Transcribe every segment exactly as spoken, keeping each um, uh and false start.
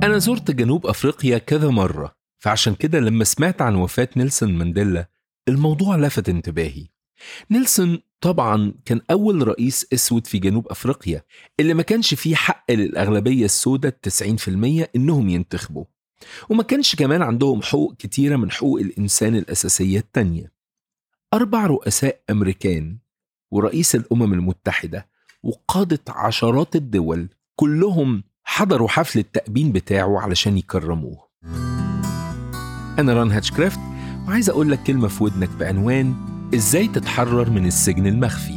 أنا زرت جنوب أفريقيا كذا مرة، فعشان كده لما سمعت عن وفاة نيلسون مانديلا الموضوع لفت انتباهي. نيلسون طبعا كان أول رئيس أسود في جنوب أفريقيا اللي ما كانش فيه حق للأغلبية السوداء التسعين في المية إنهم ينتخبوا، وما كانش كمان عندهم حقوق كتيرة من حقوق الإنسان الأساسية التانية. أربع رؤساء أمريكان ورئيس الأمم المتحدة وقادة عشرات الدول كلهم حضروا حفل التأبين بتاعه علشان يكرموه. أنا ران هاتشكرافت، وعايز أقول لك كلمة في ودنك بعنوان إزاي تتحرر من السجن المخفي.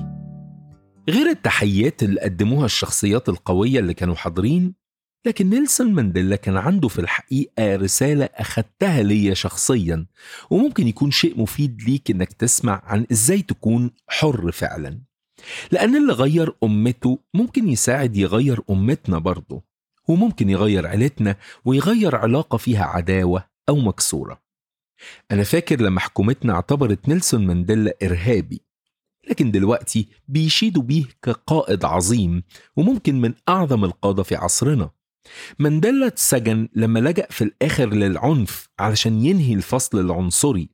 غير التحيات اللي قدموها الشخصيات القوية اللي كانوا حاضرين، لكن نيلسون مانديلا كان عنده في الحقيقة رسالة أخدتها ليا شخصيا، وممكن يكون شيء مفيد ليك إنك تسمع عن إزاي تكون حر فعلا. لأن اللي غير أمته ممكن يساعد يغير أمتنا برضه، وممكن يغير عيلتنا ويغير علاقة فيها عداوة أو مكسورة. أنا فاكر لما حكومتنا اعتبرت نيلسون مانديلا إرهابي، لكن دلوقتي بيشيدوا بيه كقائد عظيم وممكن من أعظم القادة في عصرنا. مانديلا اتسجن لما لجأ في الآخر للعنف علشان ينهي الفصل العنصري.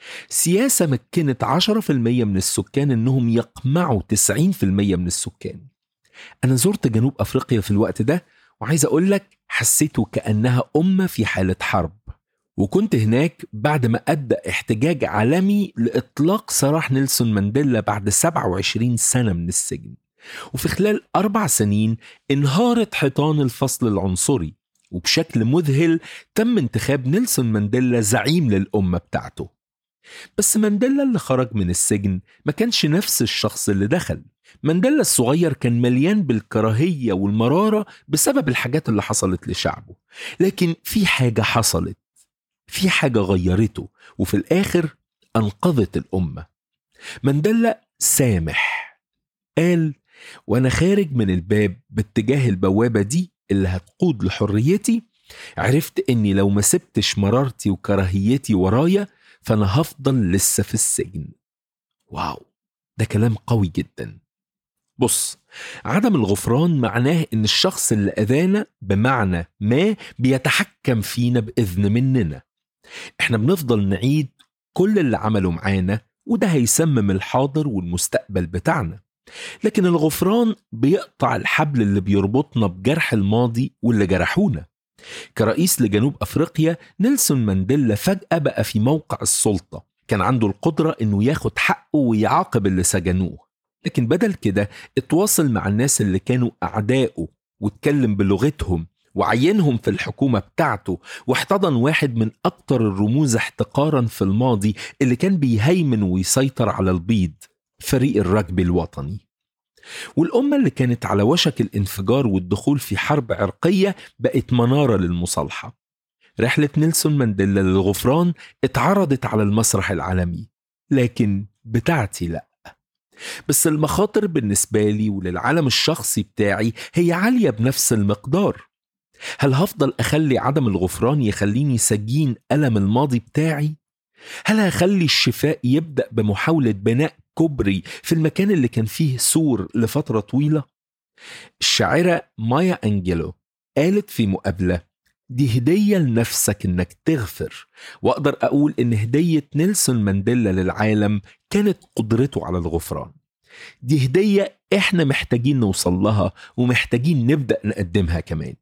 سياسة مكنت عشرة في المية من السكان إنهم يقمعوا تسعين في المية من السكان. أنا زرت جنوب أفريقيا في الوقت ده، وعايز أقول لك حسيته كأنها أمة في حالة حرب. وكنت هناك بعد ما أدى احتجاج عالمي لإطلاق سراح نيلسون مانديلا بعد سبعة وعشرين سنة من السجن. وفي خلال أربع سنين انهارت حيطان الفصل العنصري، وبشكل مذهل تم انتخاب نيلسون مانديلا زعيم للأمة بتاعته. بس مانديلا اللي خرج من السجن ما كانش نفس الشخص اللي دخل. مانديلا الصغير كان مليان بالكراهية والمرارة بسبب الحاجات اللي حصلت لشعبه، لكن في حاجة حصلت، في حاجة غيرته، وفي الآخر أنقذت الأمة. مانديلا سامح، قال وأنا خارج من الباب باتجاه البوابة دي اللي هتقود لحريتي، عرفت إني لو ما سبتش مرارتي وكراهيتي ورايا فأنا هفضل لسه في السجن. واو، ده كلام قوي جدا. بص، عدم الغفران معناه إن الشخص اللي أذانا بمعنى ما بيتحكم فينا بإذن مننا. إحنا بنفضل نعيد كل اللي عمله معانا، وده هيسمم الحاضر والمستقبل بتاعنا. لكن الغفران بيقطع الحبل اللي بيربطنا بجرح الماضي واللي جرحونا. كرئيس لجنوب أفريقيا، نيلسون مانديلا فجأة بقى في موقع السلطة، كان عنده القدرة إنه ياخد حقه ويعاقب اللي سجنوه. لكن بدل كده اتواصل مع الناس اللي كانوا أعدائه واتكلم بلغتهم وعينهم في الحكومة بتاعته، واحتضن واحد من أكتر الرموز احتقارا في الماضي اللي كان بيهيمن ويسيطر على البيض، فريق الرجبي الوطني. والأمة اللي كانت على وشك الانفجار والدخول في حرب عرقية بقت منارة للمصالحة. رحلة نيلسون مانديلا للغفران اتعرضت على المسرح العالمي، لكن بتاعتي لأ. بس المخاطر بالنسبة لي وللعالم الشخصي بتاعي هي عالية بنفس المقدار. هل هفضل أخلي عدم الغفران يخليني سجين ألم الماضي بتاعي؟ هل هخلي الشفاء يبدأ بمحاولة بناء كوبري في المكان اللي كان فيه سور لفترة طويلة؟ الشاعرة مايا أنجيلو قالت في مقابلة: دي هدية لنفسك إنك تغفر. وأقدر أقول إن هدية نيلسون مانديلا للعالم كانت قدرته على الغفران. دي هدية إحنا محتاجين نوصل لها، ومحتاجين نبدأ نقدمها كمان.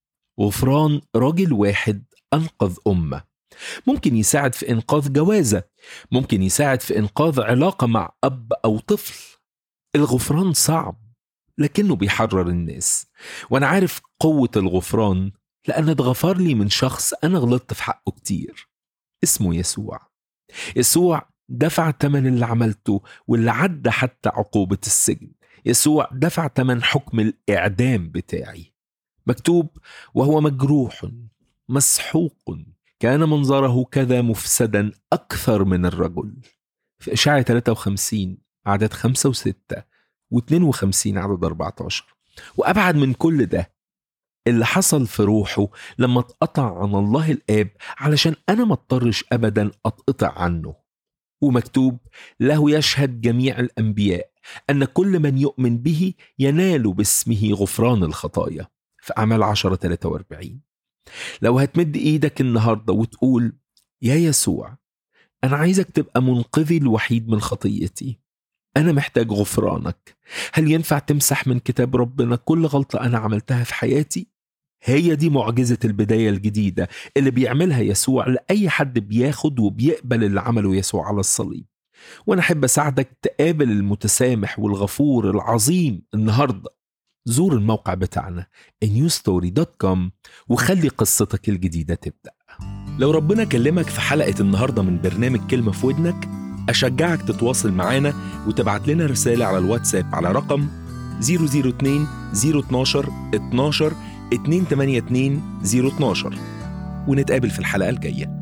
غفران راجل واحد أنقذ أمة، ممكن يساعد في إنقاذ جوازة، ممكن يساعد في إنقاذ علاقة مع أب أو طفل. الغفران صعب لكنه بيحرر الناس، وأنا عارف قوة الغفران لأن اتغفر لي من شخص أنا غلطت في حقه كتير، اسمه يسوع. يسوع دفع تمن اللي عملته واللي عدى حتى عقوبة السجن. يسوع دفع تمن حكم الإعدام بتاعي. مكتوب: وهو مجروح مسحوق كان منظره كذا مفسدا أكثر من الرجل. في إشعياء ثلاثة وخمسين عدد خمسة وستة واثنين وخمسين عدد أربعة عشر. وأبعد من كل ده اللي حصل في روحه لما اتقطع عن الله الآب علشان أنا ما اضطرش أبدا أتقطع عنه. ومكتوب: له يشهد جميع الأنبياء أن كل من يؤمن به ينال باسمه غفران الخطايا. في أعمال عشرة ثلاثة وأربعين. لو هتمد إيدك النهاردة وتقول يا يسوع أنا عايزك تبقى منقذي الوحيد من خطيتي، أنا محتاج غفرانك، هل ينفع تمسح من كتاب ربنا كل غلطة أنا عملتها في حياتي؟ هي دي معجزة البداية الجديدة اللي بيعملها يسوع لأي حد بياخد وبيقبل اللي عمله يسوع على الصليب. وأنا أحب أساعدك تقابل المتسامح والغفور العظيم النهاردة. زور الموقع بتاعنا نيو ستوري دوت كوم وخلي قصتك الجديدة تبدأ. لو ربنا كلمك في حلقة النهاردة من برنامج كلمة في ودنك، أشجعك تتواصل معانا وتبعت لنا رسالة على الواتساب على رقم صفر صفر اتنين صفر اتناشر اتناشر اتنين تمانية اتنين صفر اتناشر، ونتقابل في الحلقة الجاية.